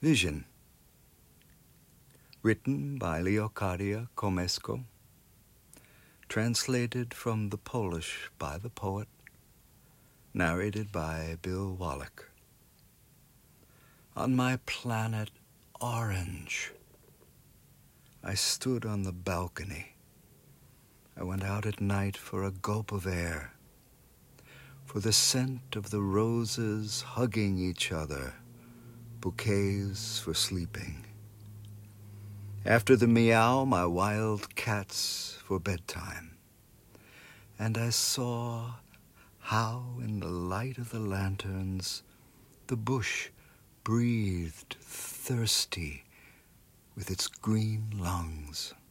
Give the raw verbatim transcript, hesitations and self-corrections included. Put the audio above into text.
Vision, written by Leocadia Comesco, translated from the Polish by the poet, narrated by Bill Wallach. On my planet Orange, I stood on the balcony. I went out at night for a gulp of air, for the scent of the roses hugging each other, bouquets for sleeping. After the meow, my wild cats for bedtime. And I saw how in the light of the lanterns the bush breathed thirsty with its green lungs.